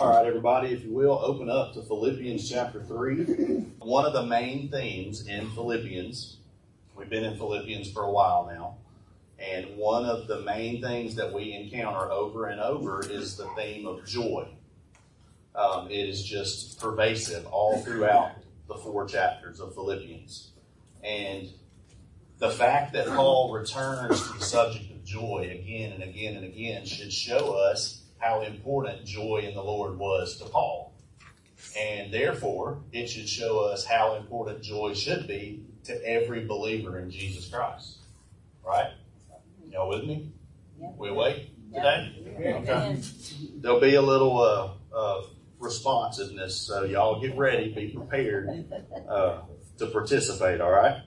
All right, everybody, if you will, open up to Philippians chapter 3. One of the main themes in Philippians, we've been in Philippians for a while now, and one of the main things that we encounter over and over is the theme of joy. It is just pervasive all throughout the 4 chapters of Philippians. And the fact that Paul returns to the subject of joy again and again and again should show us how important joy in the Lord was to Paul. And therefore, it should show us how important joy should be to every believer in Jesus Christ. Right? Y'all with me? Yep. We awake today? Yep. Okay. There'll be a little responsiveness, so y'all get ready, be prepared to participate, all right?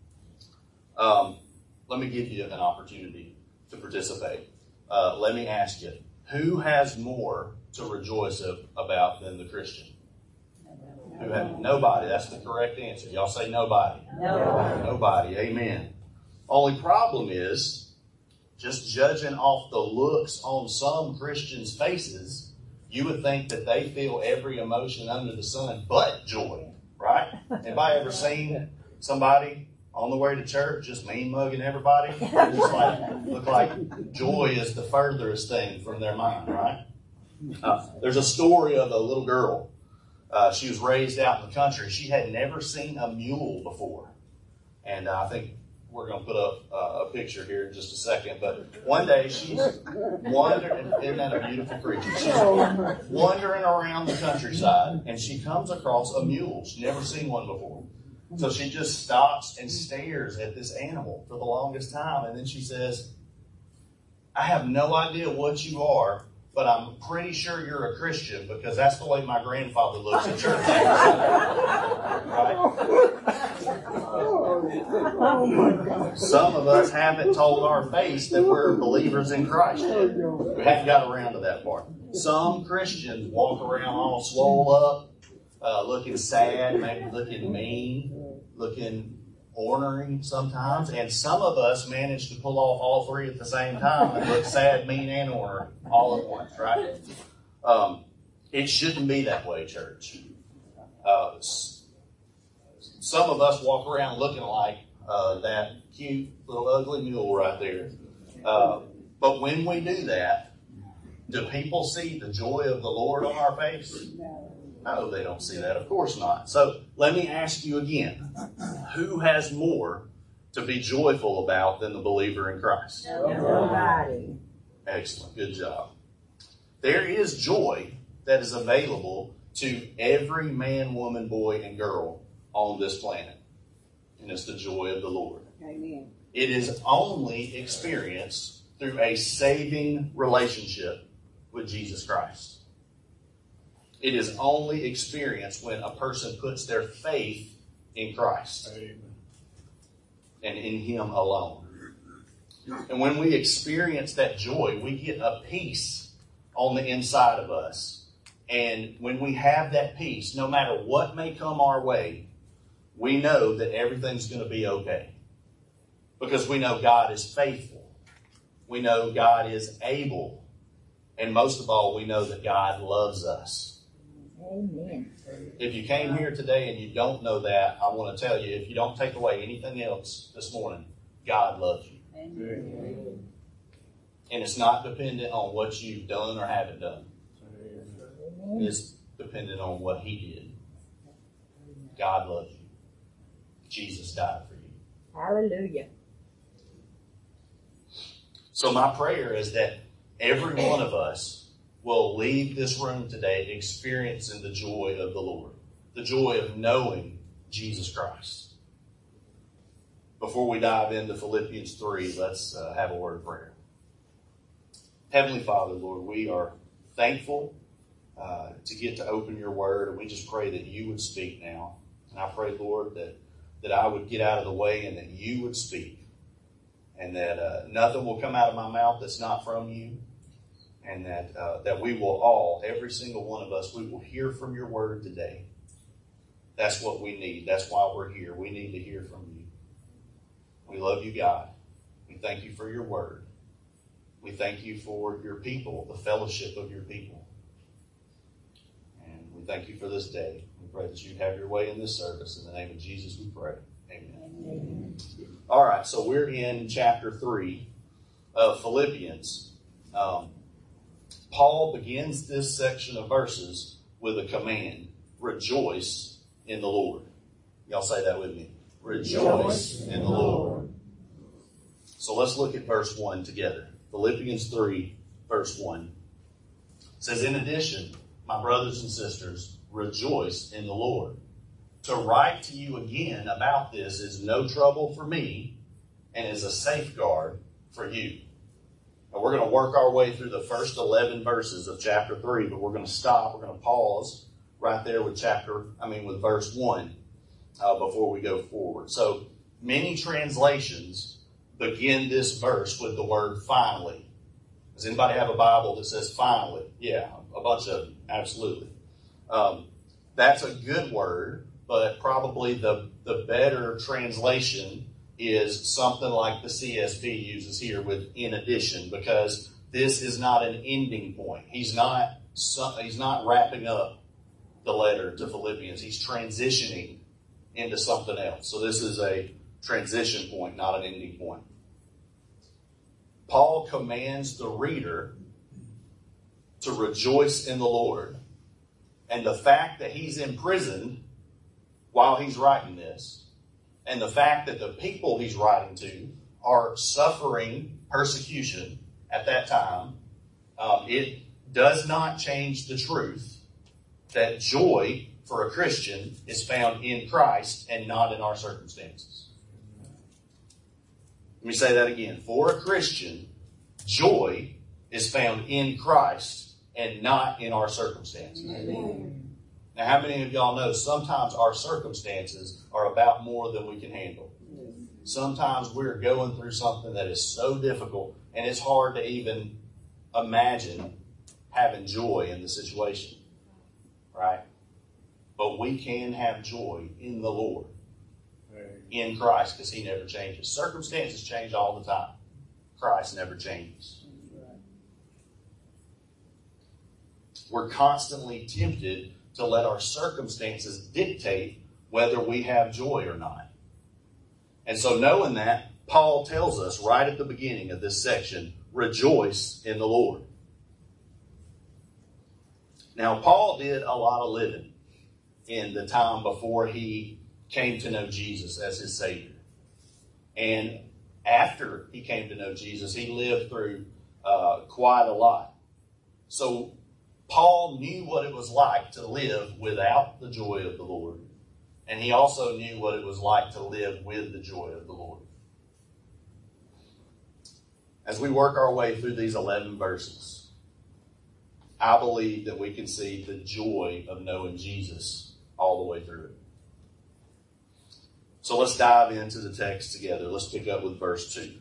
Let me give you an opportunity to participate. Let me ask you, who has more to rejoice about than the Christian? Nobody. That's the correct answer. Y'all say nobody. Nobody. Amen. Only problem is, just judging off the looks on some Christians' faces, you would think that they feel every emotion under the sun but joy, right? Anybody ever seen somebody on the way to church just mean mugging everybody? Just look like joy is the furthest thing from their mind, right? There's a story of a little girl. She was raised out in the country. She had never seen a mule before. And I think we're going to put up a picture here in just a second. But one day she's wandering, isn't that a beautiful creature? She's wandering around the countryside and she comes across a mule. She's never seen one before. So she just stops and stares at this animal for the longest time. And then she says, I have no idea what you are, but I'm pretty sure you're a Christian because that's the way my grandfather looks at church. Right? Some of us haven't told our face that we're believers in Christ yet. We haven't got around to that part. Some Christians walk around all swole up, looking sad, maybe looking mean, looking ornery sometimes. And some of us manage to pull off all three at the same time and look sad, mean, and ornery all at once, right? It shouldn't be that way, church. Some of us walk around looking like that cute little ugly mule right there. But when we do that, do people see the joy of the Lord on our face? No, they don't see that. Of course not. So let me ask you again. Who has more to be joyful about than the believer in Christ? Nobody. Excellent. Good job. There is joy that is available to every man, woman, boy, and girl on this planet. And it's the joy of the Lord. Amen. It is only experienced through a saving relationship with Jesus Christ. It is only experienced when a person puts their faith in Christ. Amen. And in Him alone. And when we experience that joy, we get a peace on the inside of us. And when we have that peace, no matter what may come our way, we know that everything's going to be okay. Because we know God is faithful. We know God is able. And most of all, we know that God loves us. Amen. If you came here today and you don't know that, I want to tell you, if you don't take away anything else this morning, God loves you. Amen. And it's not dependent on what you've done or haven't done. It's dependent on what He did. God loves you. Jesus died for you. Hallelujah. So my prayer is that every one of us will leave this room today experiencing the joy of the Lord. The joy of knowing Jesus Christ. Before we dive into Philippians 3, let's have a word of prayer. Heavenly Father, Lord, we are thankful to get to open your word, and we just pray that you would speak now. And I pray, Lord, that I would get out of the way and that you would speak. And that nothing will come out of my mouth that's not from you. And that we will all, every single one of us, we will hear from your word today. That's what we need. That's why we're here. We need to hear from you. We love you, God. We thank you for your word. We thank you for your people, the fellowship of your people. thank you for this day. We pray that you'd have your way in this service. In the name of Jesus we pray. Amen. Amen. All right, so we're in chapter 3 of Philippians. Paul begins this section of verses with a command: rejoice in the Lord. Y'all say that with me. Rejoice in the Lord. So let's look at verse 1 together. Philippians 3, verse 1. It says, in addition, my brothers and sisters, rejoice in the Lord. To write to you again about this is no trouble for me and is a safeguard for you. Now we're going to work our way through the first 11 verses of chapter 3, but we're going to stop. We're going to pause right there with with verse 1 before we go forward. So many translations begin this verse with the word finally. Does anybody have a Bible that says finally? Yeah, a bunch of them. Absolutely. That's a good word, but probably the better translation is something like the CSB uses here with in addition, because this is not an ending point. He's not wrapping up the letter to Philippians. He's transitioning into something else. So this is a transition point, not an ending point. Paul commands the reader to rejoice in the Lord. And the fact that he's imprisoned while he's writing this, and the fact that the people he's writing to are suffering persecution at that time, it does not change the truth that joy for a Christian is found in Christ and not in our circumstances. Let me say that again. For a Christian, joy is found in Christ and not in our circumstances. Amen. Now, how many of y'all know sometimes our circumstances are about more than we can handle? Sometimes we're going through something that is so difficult, and it's hard to even imagine having joy in the situation, right? But we can have joy in the Lord, in Christ, because He never changes. Circumstances change all the time. Christ never changes. We're constantly tempted to let our circumstances dictate whether we have joy or not. And so knowing that, Paul tells us right at the beginning of this section, rejoice in the Lord. Now, Paul did a lot of living in the time before he came to know Jesus as his Savior. And after he came to know Jesus, he lived through quite a lot. So Paul knew what it was like to live without the joy of the Lord. And he also knew what it was like to live with the joy of the Lord. As we work our way through these 11 verses, I believe that we can see the joy of knowing Jesus all the way through it. So let's dive into the text together. Let's pick up with verse 2.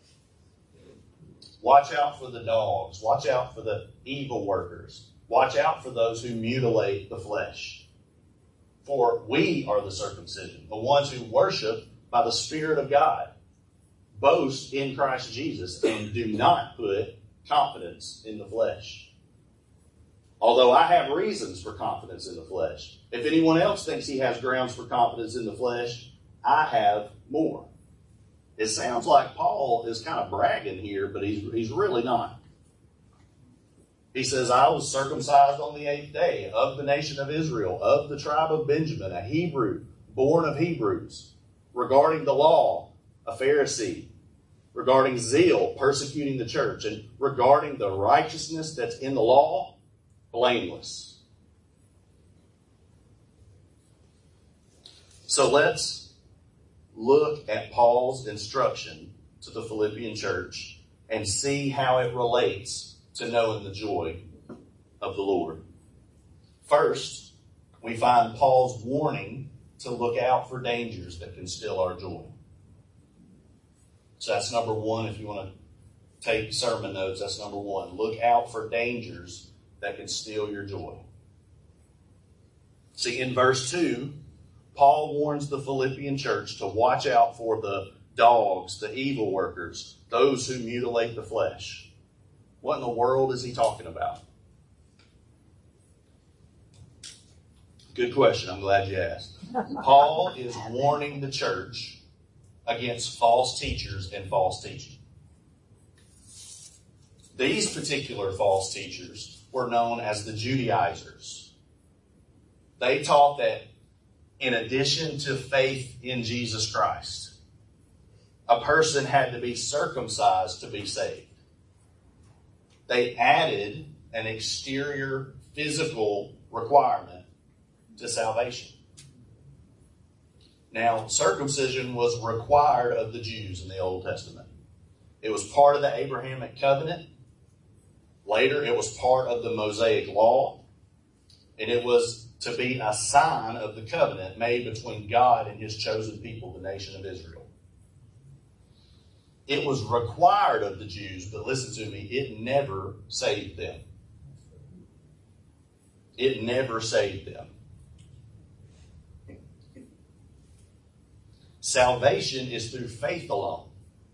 Watch out for the dogs. Watch out for the evil workers. Watch out for those who mutilate the flesh. For we are the circumcision, the ones who worship by the Spirit of God. Boast in Christ Jesus and do not put confidence in the flesh. Although I have reasons for confidence in the flesh. If anyone else thinks he has grounds for confidence in the flesh, I have more. It sounds like Paul is kind of bragging here, but he's really not. He says, I was circumcised on the 8th day, of the nation of Israel, of the tribe of Benjamin, a Hebrew, born of Hebrews. Regarding the law, a Pharisee. Regarding zeal, persecuting the church. And regarding the righteousness that's in the law, blameless. So let's look at Paul's instruction to the Philippian church and see how it relates to knowing the joy of the Lord. First, we find Paul's warning to look out for dangers that can steal our joy. So that's number one. If you want to take sermon notes, that's number one. Look out for dangers that can steal your joy. See, in verse 2, Paul warns the Philippian church to watch out for the dogs, the evil workers, those who mutilate the flesh. What in the world is he talking about? Good question. I'm glad you asked. Paul is warning the church against false teachers and false teaching. These particular false teachers were known as the Judaizers. They taught that in addition to faith in Jesus Christ, a person had to be circumcised to be saved. They added an exterior physical requirement to salvation. Now, circumcision was required of the Jews in the Old Testament. It was part of the Abrahamic covenant. Later, it was part of the Mosaic law. And it was to be a sign of the covenant made between God and his chosen people, the nation of Israel. It was required of the Jews, but listen to me, it never saved them. It never saved them. Salvation is through faith alone,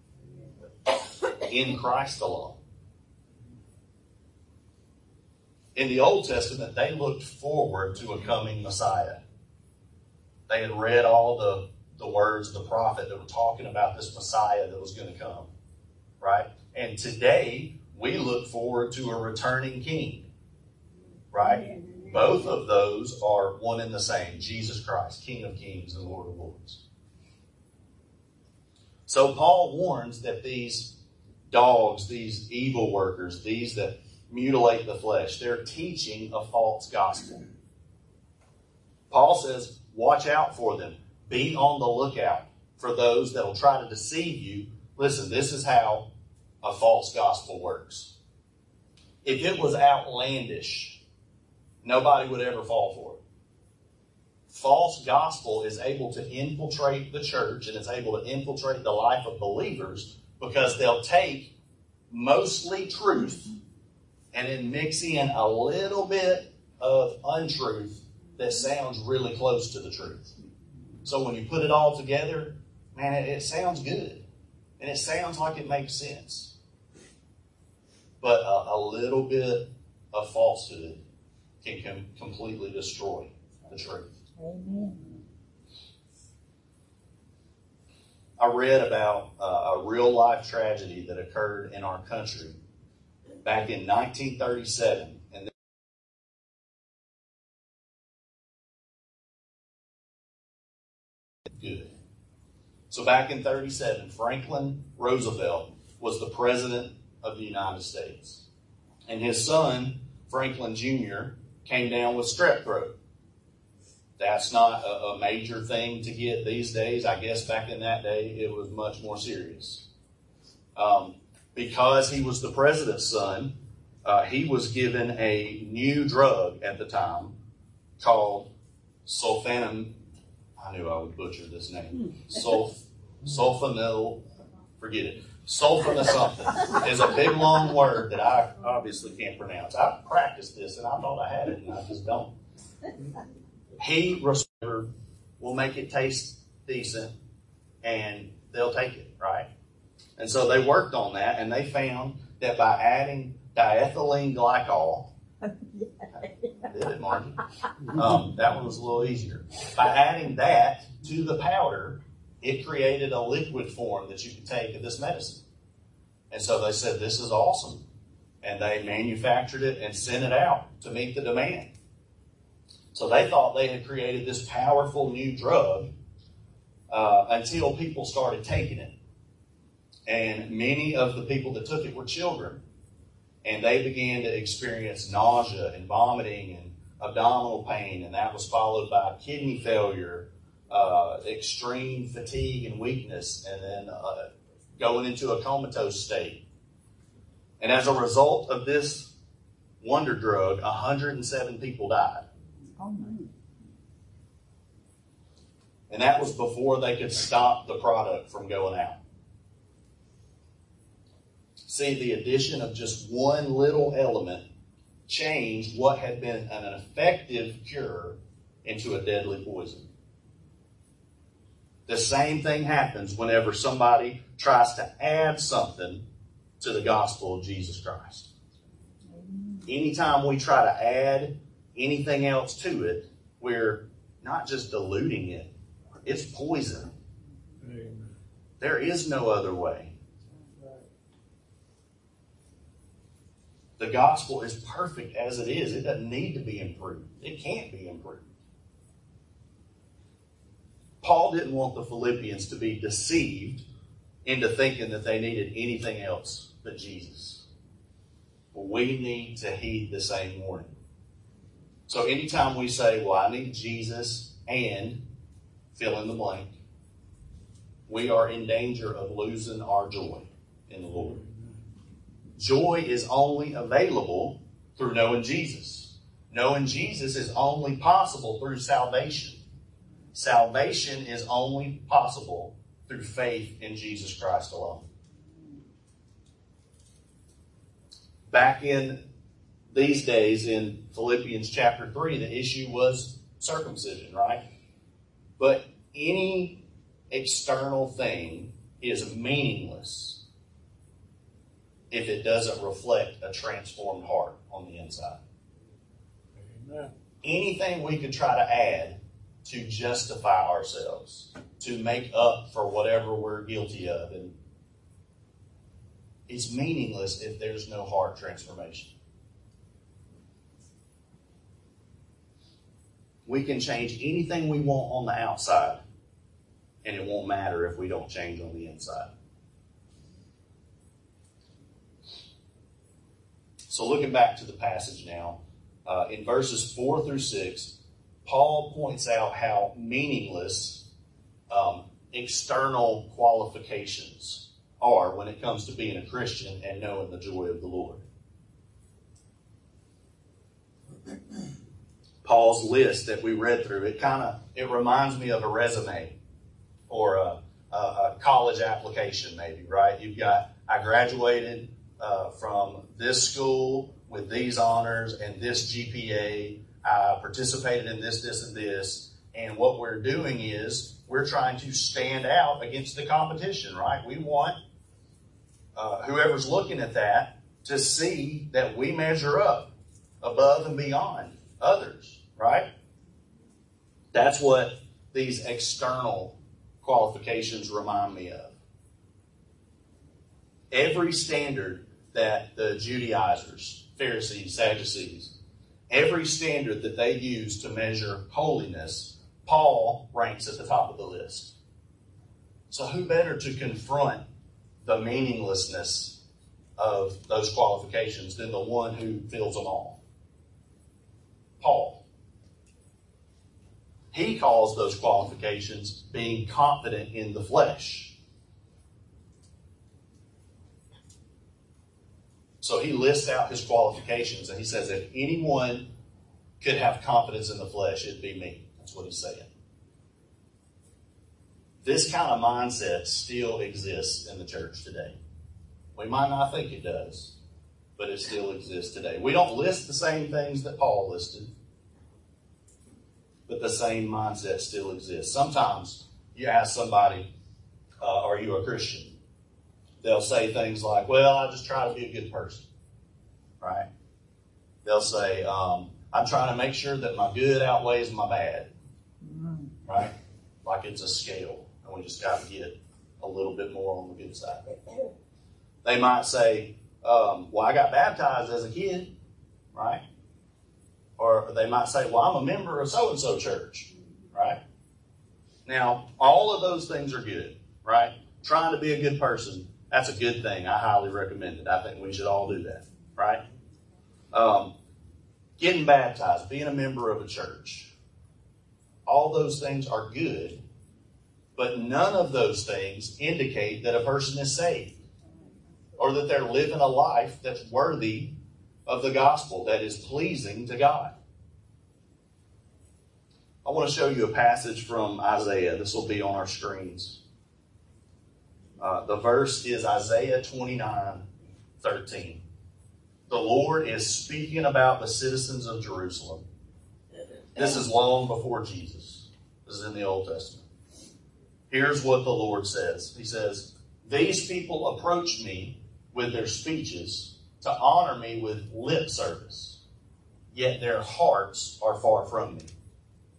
in Christ alone. In the Old Testament, they looked forward to a coming Messiah. They had read all the words of the prophet that were talking about this Messiah that was going to come, right? And today, we look forward to a returning king, right? Both of those are one and the same, Jesus Christ, King of kings and Lord of lords. So Paul warns that these dogs, these evil workers, these that mutilate the flesh, they're teaching a false gospel. Paul says, watch out for them. Be on the lookout for those that will try to deceive you. Listen, this is how a false gospel works. If it was outlandish, nobody would ever fall for it. False gospel is able to infiltrate the church, and it's able to infiltrate the life of believers because they'll take mostly truth and then mix in a little bit of untruth that sounds really close to the truth. So when you put it all together, man, it sounds good. And it sounds like it makes sense. But a little bit of falsehood can completely destroy the truth. Amen. I read about a real life tragedy that occurred in our country back in 1937. And good. So back in 1937, Franklin Roosevelt was the president of the United States. And his son, Franklin Jr., came down with strep throat. That's not a major thing to get these days. I guess back in that day, it was much more serious. Because he was the president's son, he was given a new drug at the time called sulfonyl. I knew I would butcher this name. Sulfonyl, forget it. Sulfonyl something is a big long word that I obviously can't pronounce. I practiced this and I thought I had it and I just don't. He will make it taste decent and they'll take it, right? And so they worked on that and they found that by adding diethylene glycol, did it, Margie? That one was a little easier. By adding that to the powder, it created a liquid form that you could take of this medicine. And so they said, this is awesome. And they manufactured it and sent it out to meet the demand. So they thought they had created this powerful new drug until people started taking it. And many of the people that took it were children. And they began to experience nausea and vomiting and abdominal pain. And that was followed by kidney failure, extreme fatigue and weakness, and then going into a comatose state. And as a result of this wonder drug, 107 people died. Oh my. And that was before they could stop the product from going out. See, the addition of just one little element changed what had been an effective cure into a deadly poison. The same thing happens whenever somebody tries to add something to the gospel of Jesus Christ. Anytime we try to add anything else to it, we're not just diluting it, it's poison. Amen. There is no other way. The gospel is perfect as it is. It doesn't need to be improved. It can't be improved. Paul didn't want the Philippians to be deceived into thinking that they needed anything else but Jesus. But we need to heed the same warning. So anytime we say, well, I need Jesus and fill in the blank, we are in danger of losing our joy in the Lord. Joy is only available through knowing Jesus. Knowing Jesus is only possible through salvation. Salvation is only possible through faith in Jesus Christ alone. Back in these days, in Philippians chapter 3, the issue was circumcision, right? But any external thing is meaningless if it doesn't reflect a transformed heart on the inside. Amen. Anything we could try to add to justify ourselves, to make up for whatever we're guilty of, and it's meaningless if there's no heart transformation. We can change anything we want on the outside, and it won't matter if we don't change on the inside. So looking back to the passage now, in verses 4 through 6, Paul points out how meaningless external qualifications are when it comes to being a Christian and knowing the joy of the Lord. Paul's list that we read through, it reminds me of a resume or a college application maybe, right? You've got, I graduated from this school with these honors and this GPA. I participated in this, this, and this. And what we're doing is we're trying to stand out against the competition, right? We want whoever's looking at that to see that we measure up above and beyond others, right? That's what these external qualifications remind me of. Every standard that the Judaizers, Pharisees, Sadducees, every standard that they use to measure holiness, Paul ranks at the top of the list. So who better to confront the meaninglessness of those qualifications than the one who fills them all? Paul. He calls those qualifications being confident in the flesh. So he lists out his qualifications and he says, if anyone could have confidence in the flesh, it'd be me. That's what he's saying. This kind of mindset still exists in the church today. We might not think it does, but it still exists today. We don't list the same things that Paul listed, but the same mindset still exists. Sometimes you ask somebody, are you a Christian? They'll say things like, well, I just try to be a good person, right? They'll say, I'm trying to make sure that my good outweighs my bad, right? Like it's a scale, and we just got to get a little bit more on the good side. They might say, well, I got baptized as a kid, right? Or they might say, well, I'm a member of so-and-so church, right? Now, all of those things are good, right? Trying to be a good person, that's a good thing. I highly recommend it. I think we should all do that, right? Getting baptized, being a member of a church, all those things are good, but none of those things indicate that a person is saved or that they're living a life that's worthy of the gospel, that is pleasing to God. I want to show you a passage from Isaiah. This will be on our screens. The verse is Isaiah 29:13. The Lord is speaking about the citizens of Jerusalem. This is long before Jesus. This is in the Old Testament. Here's what the Lord says. He says, these people approach me with their speeches to honor me with lip service, yet their hearts are far from me.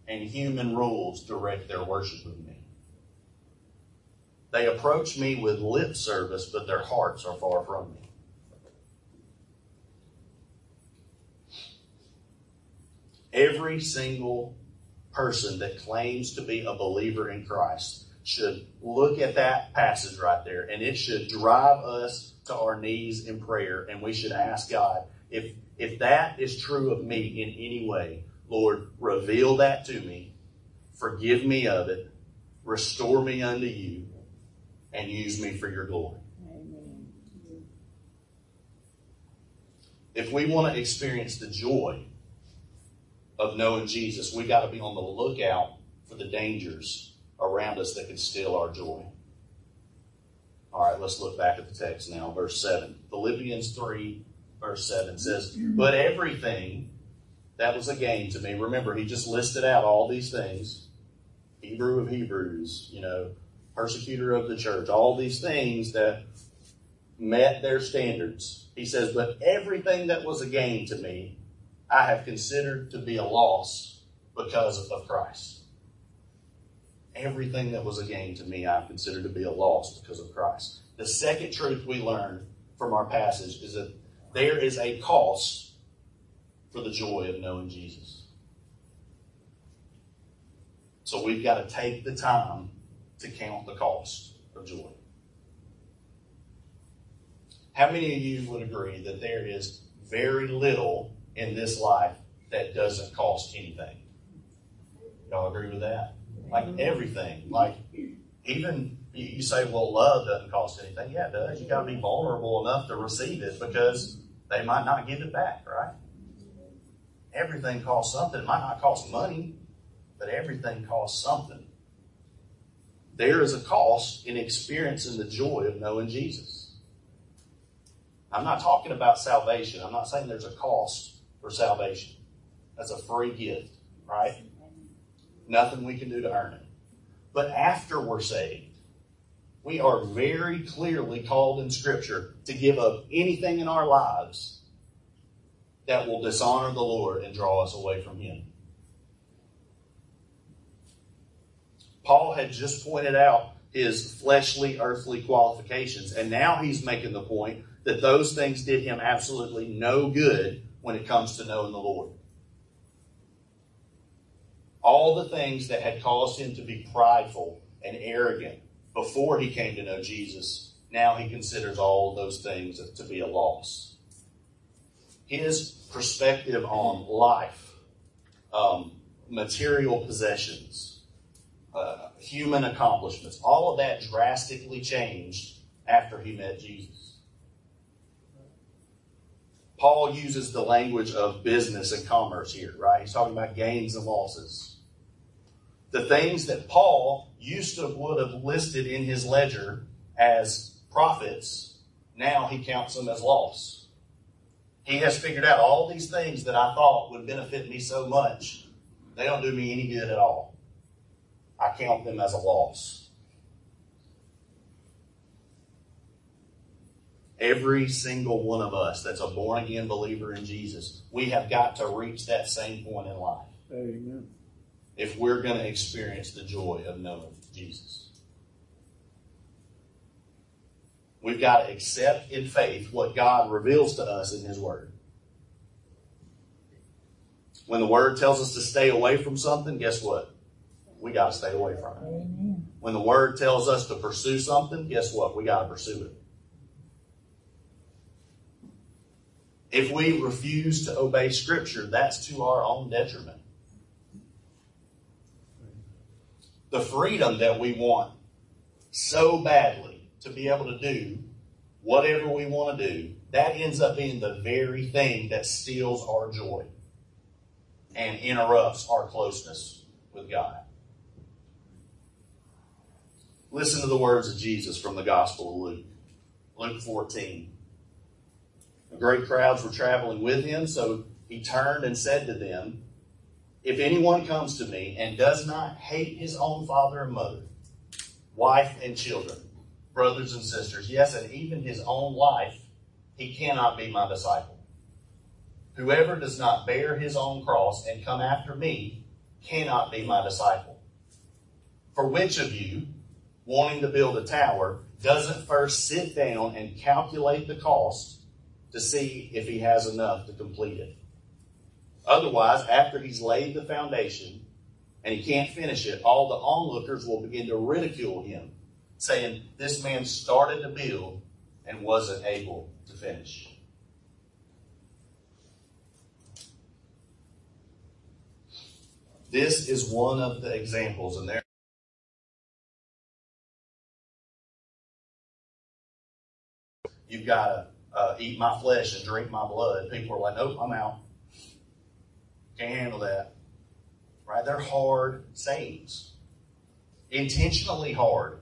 and human rules direct their worship of me. They approach me with lip service, but their hearts are far from me. Every single person that claims to be a believer in Christ should look at that passage right there, and it should drive us to our knees in prayer, and we should ask God, if that is true of me in any way, Lord, reveal that to me, forgive me of it, restore me unto you, and use me for your glory. Amen. If we want to experience the joy of knowing Jesus, we got to be on the lookout for the dangers around us that could steal our joy. All right, let's look back at the text now, verse 7. Philippians 3, verse 7 says, but everything that was a gain to me. Remember, he just listed out all these things. Hebrew of Hebrews, persecutor of the church, all these things that met their standards. He says, but everything that was a gain to me, I have considered to be a loss because of Christ. Everything that was a gain to me, I've considered to be a loss because of Christ. The second truth we learn from our passage is that there is a cost for the joy of knowing Jesus. So we've got to take the time to count the cost of joy. How many of you would agree that there is very little in this life that doesn't cost anything? Y'all agree with that? Like everything. Like even you say, well, love doesn't cost anything. Yeah, it does. You got to be vulnerable enough to receive it because they might not give it back, right? Everything costs something. It might not cost money, but everything costs something. There is a cost in experiencing the joy of knowing Jesus. I'm not talking about salvation. I'm not saying there's a cost for salvation. That's a free gift, right? Nothing we can do to earn it. But after we're saved, we are very clearly called in Scripture to give up anything in our lives that will dishonor the Lord and draw us away from Him. Paul had just pointed out his fleshly, earthly qualifications, and now he's making the point that those things did him absolutely no good when it comes to knowing the Lord. All the things that had caused him to be prideful and arrogant before he came to know Jesus, now he considers all of those things to be a loss. His perspective on life, material possessions, human accomplishments, all of that drastically changed after he met Jesus. Paul uses the language of business and commerce here, right? He's talking about gains and losses. The things that Paul would have listed in his ledger as profits, now he counts them as loss. He has figured out all these things that I thought would benefit me so much, they don't do me any good at all. I count them as a loss. Every single one of us that's a born-again believer in Jesus, we have got to reach that same point in life. Amen. If we're going to experience the joy of knowing Jesus. We've got to accept in faith what God reveals to us in His Word. When the Word tells us to stay away from something, guess what? We got to stay away from it. Amen. When the Word tells us to pursue something, guess what? We got to pursue it. If we refuse to obey Scripture, that's to our own detriment. The freedom that we want so badly to be able to do whatever we want to do, that ends up being the very thing that steals our joy and interrupts our closeness with God. Listen to the words of Jesus from the Gospel of Luke. Luke 14. The great crowds were traveling with him, so he turned and said to them, if anyone comes to me and does not hate his own father and mother, wife and children, brothers and sisters, yes, and even his own life, he cannot be my disciple. Whoever does not bear his own cross and come after me cannot be my disciple? For which of you, wanting to build a tower, doesn't first sit down and calculate the cost to see if he has enough to complete it? Otherwise, after he's laid the foundation and he can't finish it, all the onlookers will begin to ridicule him, saying, this man started to build and wasn't able to finish. This is one of the examples, and there you've got to eat my flesh and drink my blood. People are like, nope, I'm out. Can't handle that. Right? They're hard sayings. Intentionally hard.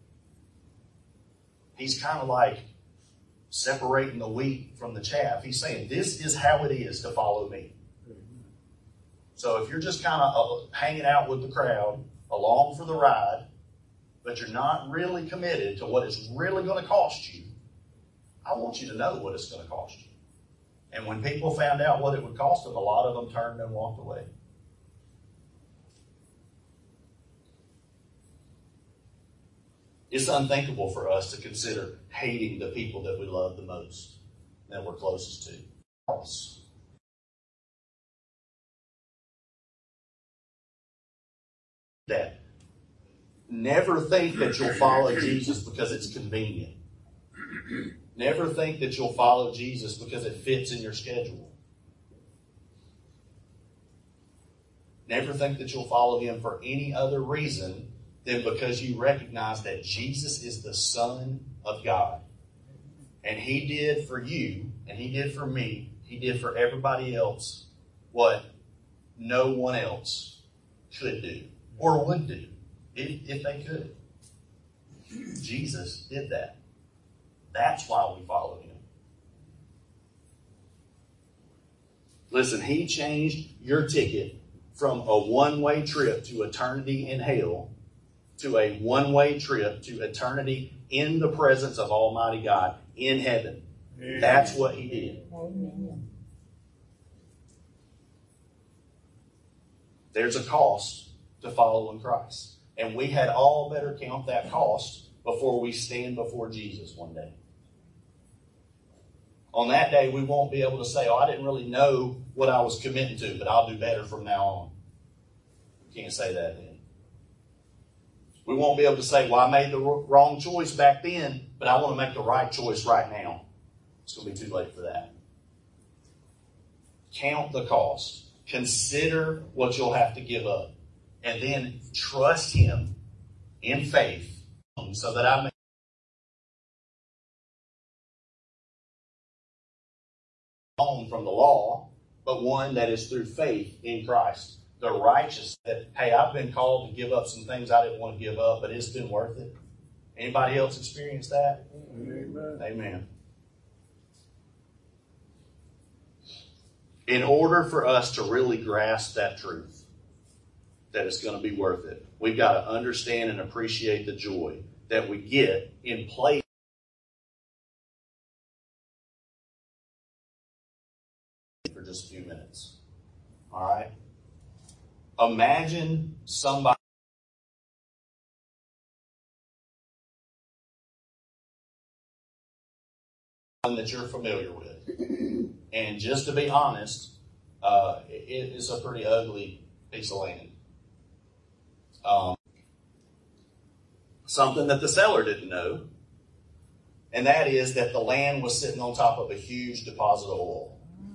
He's kind of like separating the wheat from the chaff. He's saying, this is how it is to follow me. So if you're just kind of hanging out with the crowd, along for the ride, but you're not really committed to what it's really going to cost you, I want you to know what it's going to cost you. And when people found out what it would cost them, a lot of them turned and walked away. It's unthinkable for us to consider hating the people that we love the most, that we're closest to. That never think that you'll follow Jesus because it's convenient. Never think that you'll follow Jesus because it fits in your schedule. Never think that you'll follow him for any other reason than because you recognize that Jesus is the Son of God. And he did for you, and he did for me, he did for everybody else what no one else could do or would do if they could. Jesus did that. That's why we follow him. Listen, he changed your ticket from a one-way trip to eternity in hell to a one-way trip to eternity in the presence of Almighty God in heaven. Amen. That's what he did. Amen. There's a cost to following Christ. And we had all better count that cost before we stand before Jesus one day. On that day, we won't be able to say, oh, I didn't really know what I was committing to, but I'll do better from now on. We can't say that then. We won't be able to say, well, I made the wrong choice back then, but I want to make the right choice right now. It's going to be too late for that. Count the cost. Consider what you'll have to give up. And then trust him in faith so that I may own from the law, but one that is through faith in Christ. The righteous that, hey, I've been called to give up some things I didn't want to give up, but it's been worth it. Anybody else experience that? Amen. Amen. In order for us to really grasp that truth, that it's going to be worth it, we've got to understand and appreciate the joy that we get in place. For just a few minutes. All right? Imagine somebody that you're familiar with. And just to be honest, it is a pretty ugly piece of land. Something that the seller didn't know, and that is that the land was sitting on top of a huge deposit of oil.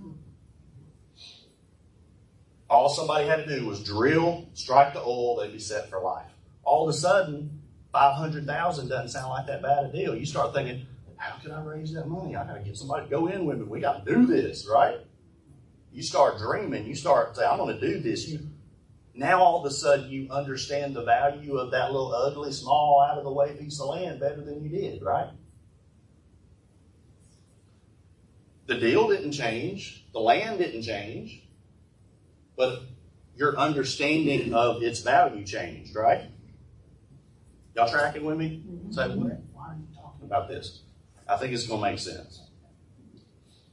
All somebody had to do was drill, strike the oil, they'd be set for life. All of a sudden, $500,000 doesn't sound like that bad a deal. You start thinking, how can I raise that money? I got to get somebody to go in with me. We got to do this, right? You start dreaming. You start saying, I'm going to do this. Now all of a sudden you understand the value of that little ugly, small, out-of-the-way piece of land better than you did, right? The deal didn't change. The land didn't change. But your understanding of its value changed, right? Y'all tracking with me? Say, why are you talking about this? I think it's going to make sense.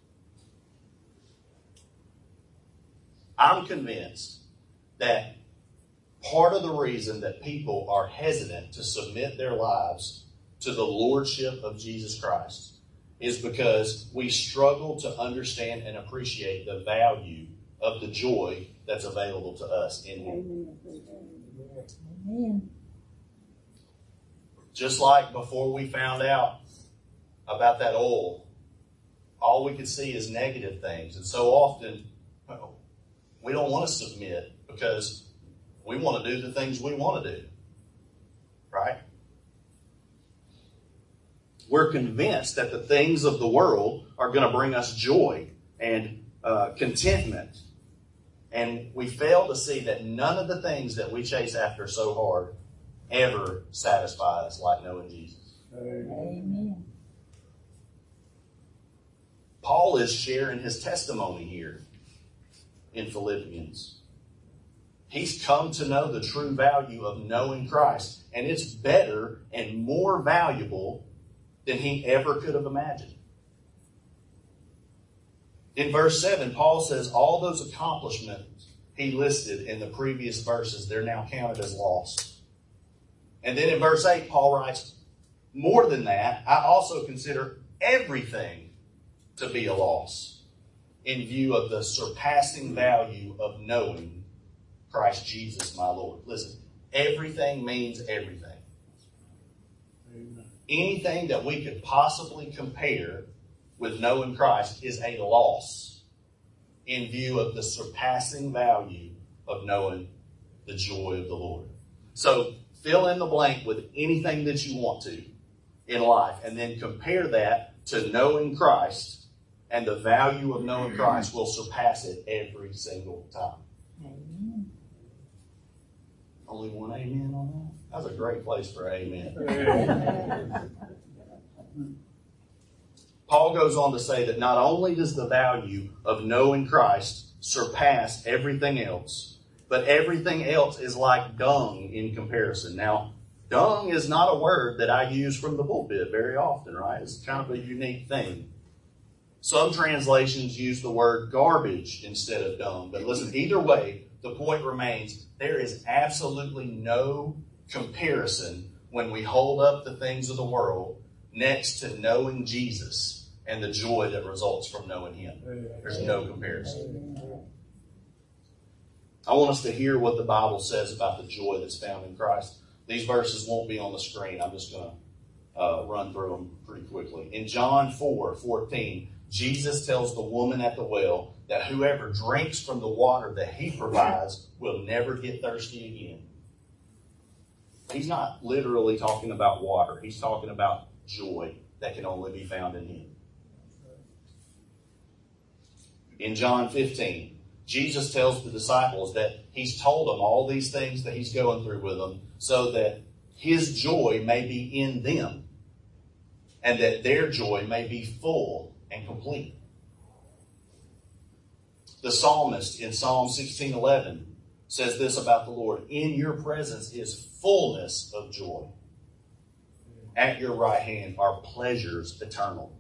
I'm convinced that part of the reason that people are hesitant to submit their lives to the lordship of Jesus Christ is because we struggle to understand and appreciate the value of the joy that's available to us in Him. Amen. Just like before we found out about that oil, all we could see is negative things. And so often, we don't want to submit because we want to do the things we want to do. Right? We're convinced that the things of the world are going to bring us joy and contentment. And we fail to see that none of the things that we chase after so hard ever satisfy us like knowing Jesus. Amen. Paul is sharing his testimony here in Philippians. He's come to know the true value of knowing Christ, and it's better and more valuable than he ever could have imagined. In verse 7, Paul says all those accomplishments he listed in the previous verses, they're now counted as lost. And then in verse 8, Paul writes, more than that, I also consider everything to be a loss in view of the surpassing value of knowing Christ Jesus my Lord. Listen, everything means everything. Amen. Anything that we could possibly compare with knowing Christ is a loss in view of the surpassing value of knowing the joy of the Lord. So fill in the blank with anything that you want to in life, and then compare that to knowing Christ, and the value of knowing Christ will surpass it every single time. Amen. Only one amen on that? That's a great place for amen. Paul goes on to say that not only does the value of knowing Christ surpass everything else, but everything else is like dung in comparison. Now, dung is not a word that I use from the pulpit very often, right? It's kind of a unique thing. Some translations use the word garbage instead of dung. But listen, either way, the point remains, there is absolutely no comparison when we hold up the things of the world next to knowing Jesus and the joy that results from knowing Him. There's no comparison. I want us to hear what the Bible says about the joy that's found in Christ. These verses won't be on the screen. I'm just going to run through them pretty quickly. In John 4:14, Jesus tells the woman at the well that whoever drinks from the water that He provides will never get thirsty again. He's not literally talking about water. He's talking about joy that can only be found in Him. In John 15, Jesus tells the disciples that He's told them all these things that He's going through with them so that His joy may be in them and that their joy may be full and complete. The psalmist in Psalm 16:11 says this about the Lord: in your presence is fullness of joy. At your right hand are pleasures eternal.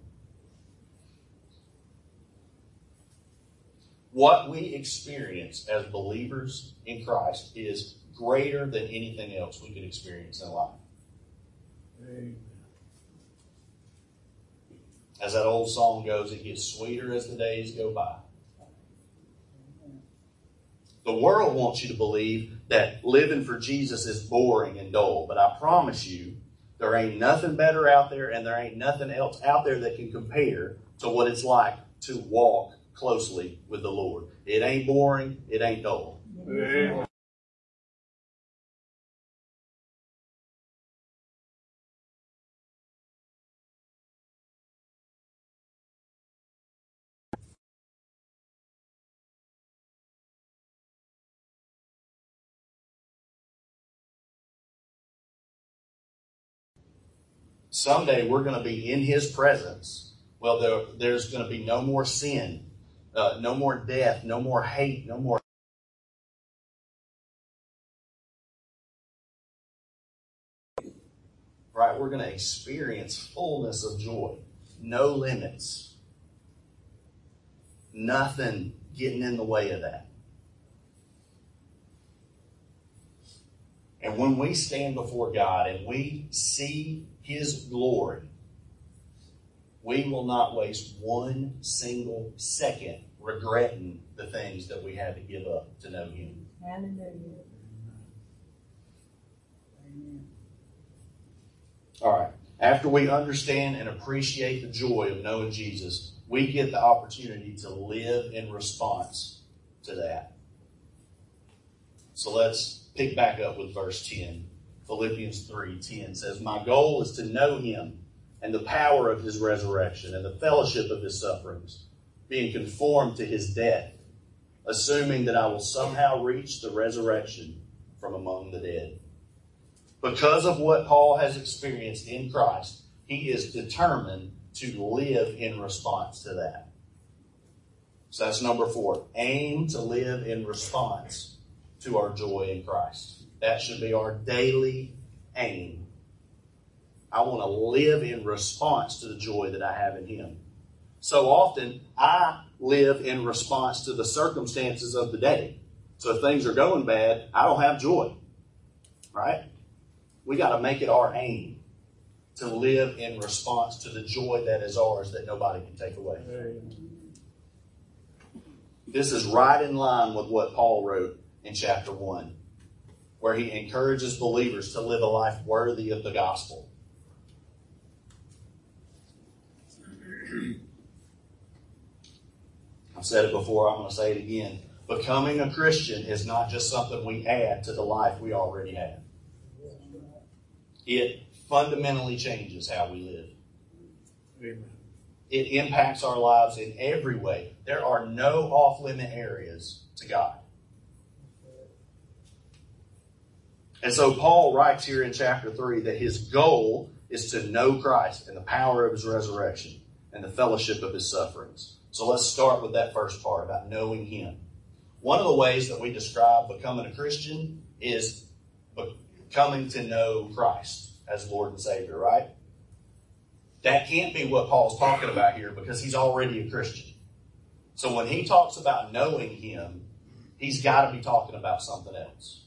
What we experience as believers in Christ is greater than anything else we could experience in life. Amen. As that old song goes, it gets sweeter as the days go by. The world wants you to believe that living for Jesus is boring and dull, but I promise you, there ain't nothing better out there, and there ain't nothing else out there that can compare to what it's like to walk closely with the Lord. It ain't boring, it ain't dull. Amen. Someday we're going to be in His presence. Well, there's going to be no more sin, no more death, no more hate, no more. Right? We're going to experience fullness of joy. No limits. Nothing getting in the way of that. And when we stand before God and we see His glory, we will not waste one single second regretting the things that we had to give up to know Him. Hallelujah. Amen. All right. After we understand and appreciate the joy of knowing Jesus, we get the opportunity to live in response to that. So let's pick back up with verse 10. Philippians 3:10 says, "My goal is to know Him and the power of His resurrection and the fellowship of His sufferings, being conformed to His death, assuming that I will somehow reach the resurrection from among the dead." Because of what Paul has experienced in Christ, he is determined to live in response to that. So that's number 4. Aim to live in response to our joy in Christ. That should be our daily aim. I want to live in response to the joy that I have in Him. So often, I live in response to the circumstances of the day. So if things are going bad, I don't have joy. Right? We got to make it our aim to live in response to the joy that is ours that nobody can take away. This is right in line with what Paul wrote in chapter 1, where he encourages believers to live a life worthy of the gospel. I've said it before, I'm going to say it again. Becoming a Christian is not just something we add to the life we already have. It fundamentally changes how we live. Amen. It impacts our lives in every way. There are no off-limit areas to God. And so Paul writes here in chapter 3 that his goal is to know Christ and the power of His resurrection and the fellowship of His sufferings. So let's start with that first part about knowing Him. One of the ways that we describe becoming a Christian is coming to know Christ as Lord and Savior, right? That can't be what Paul's talking about here because he's already a Christian. So when he talks about knowing Him, he's got to be talking about something else.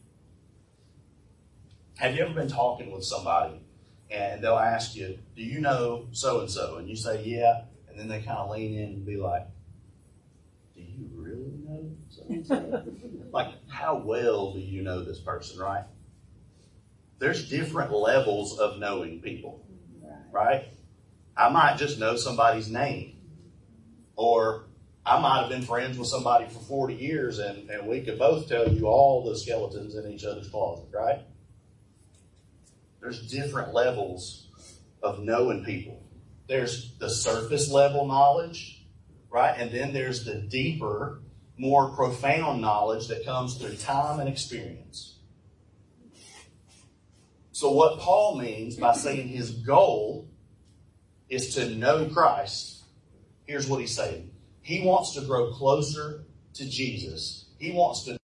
Have you ever been talking with somebody and they'll ask you, "Do you know so-and-so?" And you say, "Yeah." And then they kind of lean in and be like, "Do you really know so-and-so?" Like, how well do you know this person, right? There's different levels of knowing people, right? I might just know somebody's name. Or I might have been friends with somebody for 40 years and we could both tell you all the skeletons in each other's closet, right? There's different levels of knowing people. There's the surface level knowledge, right? And then there's the deeper, more profound knowledge that comes through time and experience. So what Paul means by saying his goal is to know Christ, here's what he's saying. He wants to grow closer to Jesus. He wants to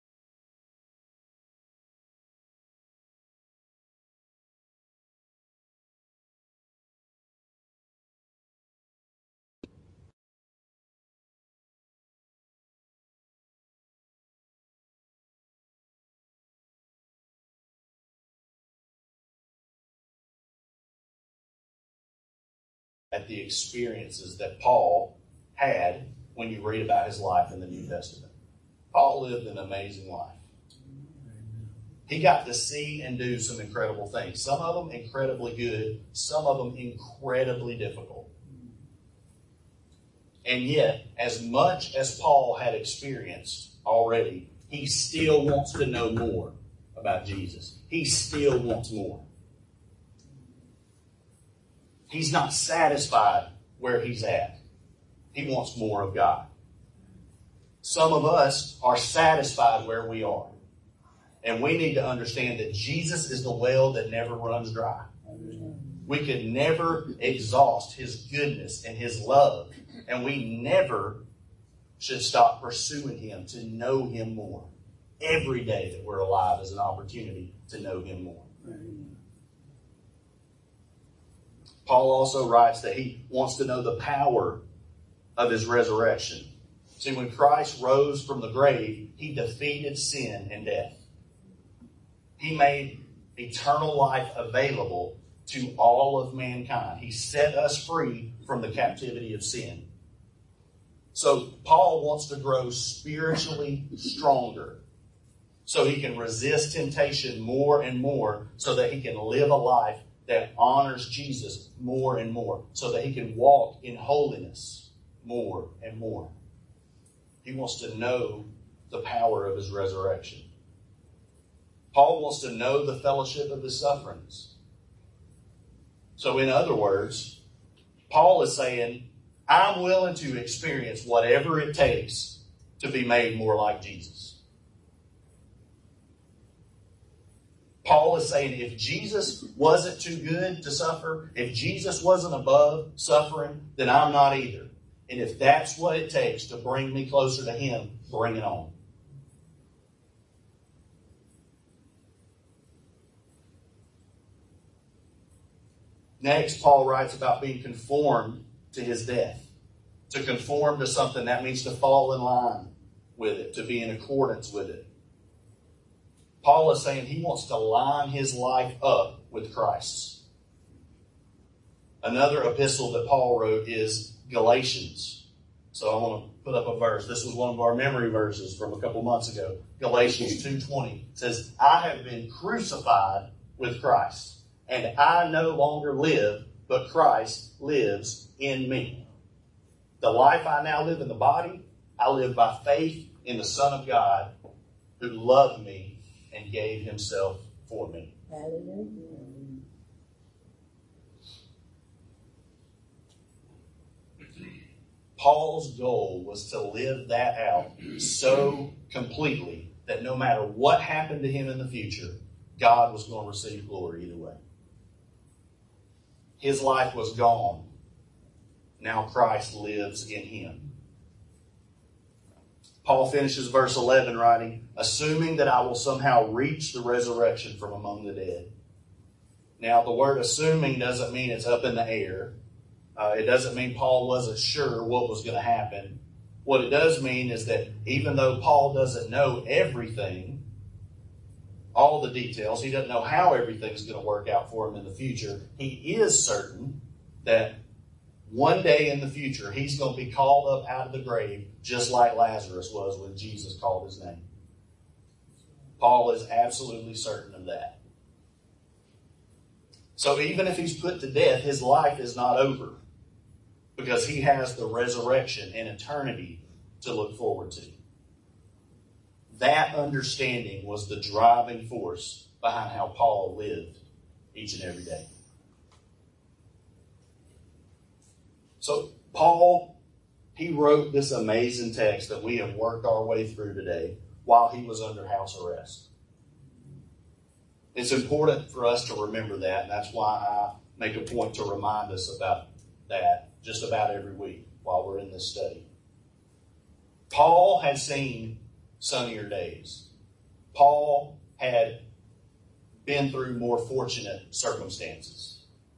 at the experiences that Paul had when you read about his life in the New Testament. Paul lived an amazing life. He got to see and do some incredible things. Some of them incredibly good, some of them incredibly difficult. And yet, as much as Paul had experienced already, he still wants to know more about Jesus. He still wants more. He's not satisfied where he's at. He wants more of God. Some of us are satisfied where we are. And we need to understand that Jesus is the well that never runs dry. We could never exhaust His goodness and His love. And we never should stop pursuing Him to know Him more. Every day that we're alive is an opportunity to know Him more. Paul also writes that he wants to know the power of His resurrection. See, when Christ rose from the grave, He defeated sin and death. He made eternal life available to all of mankind. He set us free from the captivity of sin. So Paul wants to grow spiritually stronger so he can resist temptation more and more, so that he can live a life that honors Jesus more and more, so that he can walk in holiness more and more. He wants to know the power of his resurrection. Paul wants to know the fellowship of his sufferings. So in other words, Paul is saying, I'm willing to experience whatever it takes to be made more like Jesus. Paul is saying, if Jesus wasn't too good to suffer, if Jesus wasn't above suffering, then I'm not either. And if that's what it takes to bring me closer to him, bring it on. Next, Paul writes about being conformed to his death. To conform to something, that means to fall in line with it, to be in accordance with it. Paul is saying he wants to line his life up with Christ's. Another epistle that Paul wrote is Galatians. So I want to put up a verse. This was one of our memory verses from a couple months ago. Galatians 2:20 says, I have been crucified with Christ, and I no longer live, but Christ lives in me. The life I now live in the body, I live by faith in the Son of God who loved me and gave himself for me. Hallelujah. Paul's goal was to live that out so completely that no matter what happened to him in the future, God was going to receive glory either way. His life was gone. Now Christ lives in him. Paul finishes verse 11 writing, assuming that I will somehow reach the resurrection from among the dead. Now the word assuming doesn't mean it's up in the air. It doesn't mean Paul wasn't sure what was going to happen. What it does mean is that even though Paul doesn't know everything, all the details, he doesn't know how everything's going to work out for him in the future, he is certain that one day in the future he's going to be called up out of the grave just like Lazarus was when Jesus called his name. Paul is absolutely certain of that. So even if he's put to death, his life is not over, because he has the resurrection and eternity to look forward to. That understanding was the driving force behind how Paul lived each and every day. So Paul, he wrote this amazing text that we have worked our way through today while he was under house arrest. It's important for us to remember that, and that's why I make a point to remind us about that just about every week while we're in this study. Paul had seen sunnier days. Paul had been through more fortunate circumstances.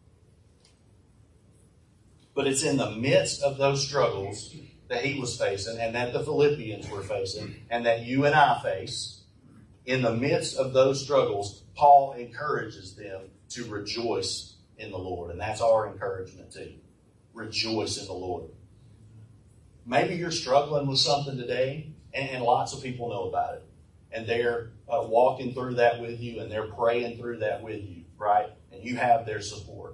But it's in the midst of those struggles that he was facing, and that the Philippians were facing, and that you and I face. In the midst of those struggles, Paul encourages them to rejoice in the Lord. And that's our encouragement too. Rejoice in the Lord. Maybe you're struggling with something today, and lots of people know about it. And they're walking through that with you, and they're praying through that with you, right? And you have their support.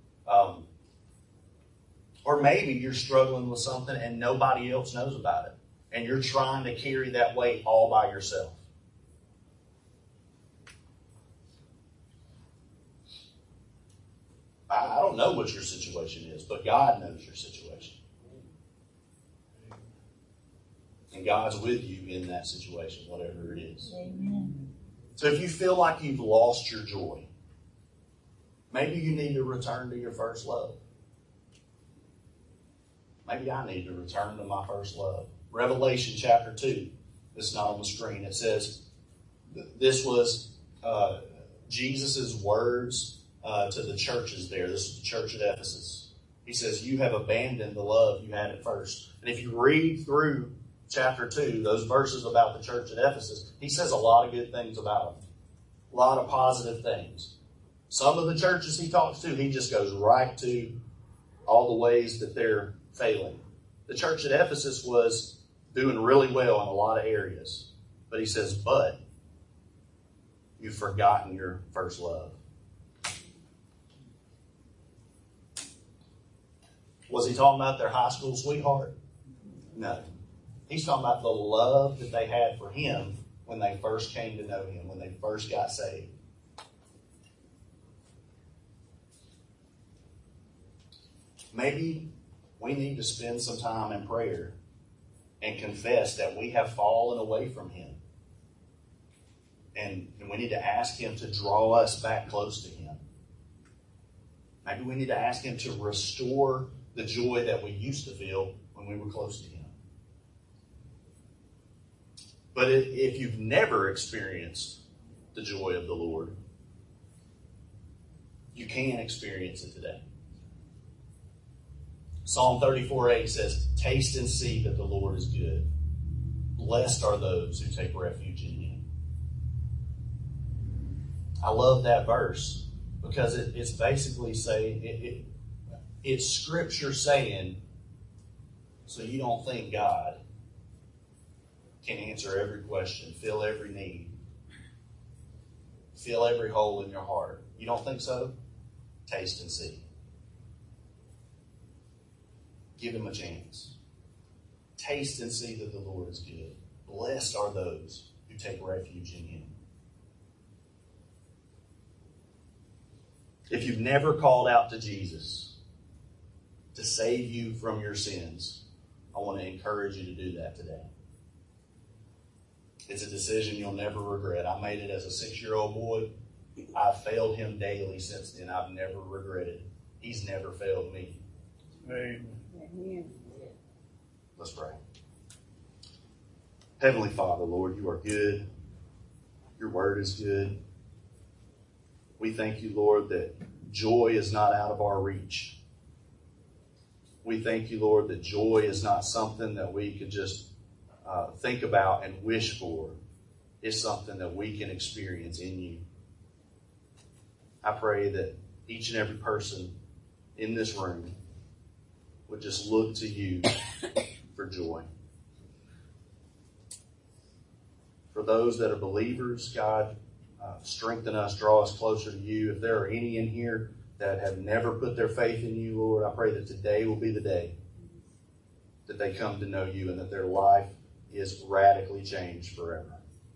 Or maybe you're struggling with something and nobody else knows about it, and you're trying to carry that weight all by yourself. I don't know what your situation is, but God knows your situation. And God's with you in that situation, whatever it is. Amen. So if you feel like you've lost your joy, maybe you need to return to your first love. Maybe I need to return to my first love. Revelation chapter 2. It's not on the screen. It says, this was Jesus' words to the churches there. This is the church at Ephesus. He says, you have abandoned the love you had at first. And if you read through chapter 2, those verses about the church at Ephesus, he says a lot of good things about them. A lot of positive things. Some of the churches he talks to, he just goes right to all the ways that they're failing. The church at Ephesus was doing really well in a lot of areas. But he says, but you've forgotten your first love. Was he talking about their high school sweetheart? No. He's talking about the love that they had for him when they first came to know him, when they first got saved. Maybe we need to spend some time in prayer and confess that we have fallen away from him. And we need to ask him to draw us back close to him. Maybe we need to ask him to restore the joy that we used to feel when we were close to him. But if you've never experienced the joy of the Lord, you can experience it today. Psalm 34:8 says, taste and see that the Lord is good. Blessed are those who take refuge in him. I love that verse because it's basically saying, it's Scripture saying, so you don't think God can answer every question, fill every need, fill every hole in your heart. You don't think so? Taste and see. Give him a chance. Taste and see that the Lord is good. Blessed are those who take refuge in him. If you've never called out to Jesus to save you from your sins, I want to encourage you to do that today. It's a decision you'll never regret. I made it as a 6-year-old boy. I've failed him daily since then. I've never regretted. He's never failed me. Amen. Let's pray. Heavenly Father, Lord, you are good. Your word is good. We thank you, Lord, that joy is not out of our reach. We thank you, Lord, that joy is not something that we could just think about and wish for. It's something that we can experience in you. I pray that each and every person in this room would just look to you for joy. For those that are believers, God, strengthen us, draw us closer to you. If there are any in here that have never put their faith in you, Lord, I pray that today will be the day that they come to know you and that their life is radically changed forever.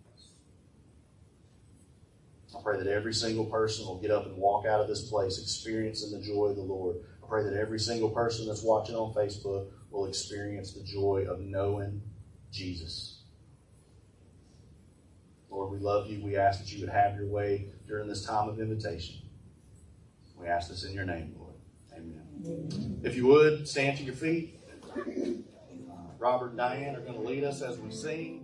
I pray that every single person will get up and walk out of this place experiencing the joy of the Lord. I pray that every single person that's watching on Facebook will experience the joy of knowing Jesus. Lord, we love you. We ask that you would have your way during this time of invitation. We ask this in your name, Lord. Amen. If you would, stand to your feet. Robert and Diane are going to lead us as we sing.